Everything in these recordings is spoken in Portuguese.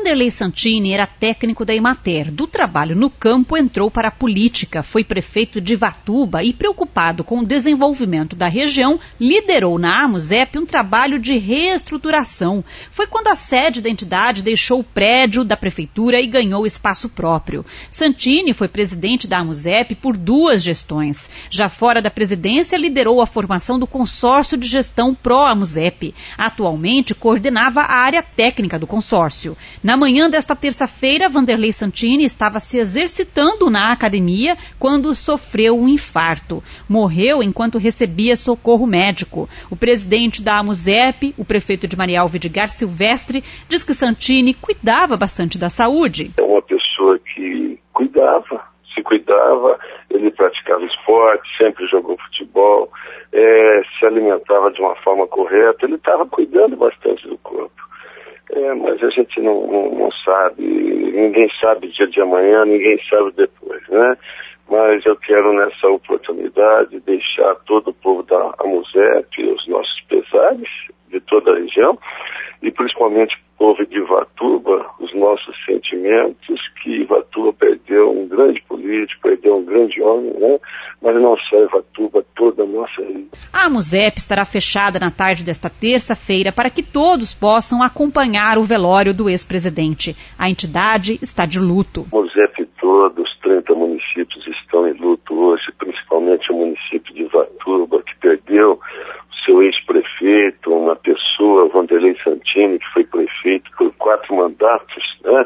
Vanderlei Santini era técnico da Emater. Do trabalho no campo, entrou para a política. Foi prefeito de Ivatuba e, preocupado com o desenvolvimento da região, liderou na AMUSEP um trabalho de reestruturação. Foi quando a sede da entidade deixou o prédio da prefeitura e ganhou espaço próprio. Santini foi presidente da AMUSEP por 2 gestões. Já fora da presidência, liderou a formação do consórcio de gestão pró-AMUSEP. Atualmente, coordenava a área técnica do consórcio. Na manhã desta terça-feira, Vanderlei Santini estava se exercitando na academia quando sofreu um infarto. Morreu enquanto recebia socorro médico. O presidente da AMUSEP, o prefeito de Marial Vidigal Silvestre, diz que Santini cuidava bastante da saúde. É uma pessoa que se cuidava, ele praticava esporte, sempre jogou futebol, se alimentava de uma forma correta, ele estava cuidando bastante do corpo. Mas a gente não sabe, ninguém sabe dia de amanhã, ninguém sabe depois, né? Mas eu quero nessa oportunidade deixar todo o povo da AMUSEP, os nossos pesares de toda a região, e principalmente o povo de Ivatuba, os nossos sentimentos, que Ivatuba perdeu um grande político, perdeu um grande homem, né? Mas não só Ivatuba, toda a nossa região. A AMUSEP estará fechada na tarde desta terça-feira para que todos possam acompanhar o velório do ex-presidente. A entidade está de luto. A AMUSEP toda, os 30 municípios estão em luto hoje, principalmente o município de Ivatuba, que perdeu seu ex-prefeito, uma pessoa, Vanderlei Santini, que foi prefeito por 4 mandatos, né?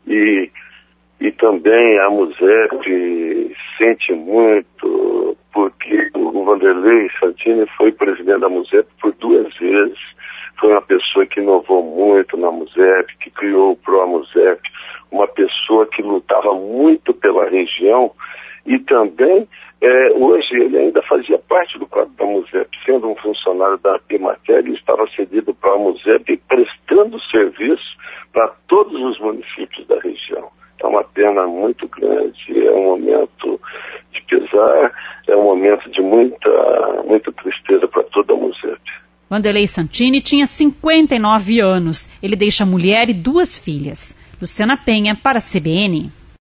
E também a AMUSEP sente muito, porque o Vanderlei Santini foi presidente da AMUSEP por 2 vezes. Foi uma pessoa que inovou muito na AMUSEP, que criou o Pro-AMUSEP, uma pessoa que lutava muito pela região e também, hoje ele ainda fazia parte do quadro da AMUSEP, sendo um funcionário da Emater, ele estava cedido para a AMUSEP, prestando serviço para todos os municípios da região. É uma pena muito grande, é um momento de pesar, é um momento de muita tristeza para toda a AMUSEP. Vanderlei Santini tinha 59 anos. Ele deixa mulher e 2 filhas. Luciana Penha, para a CBN.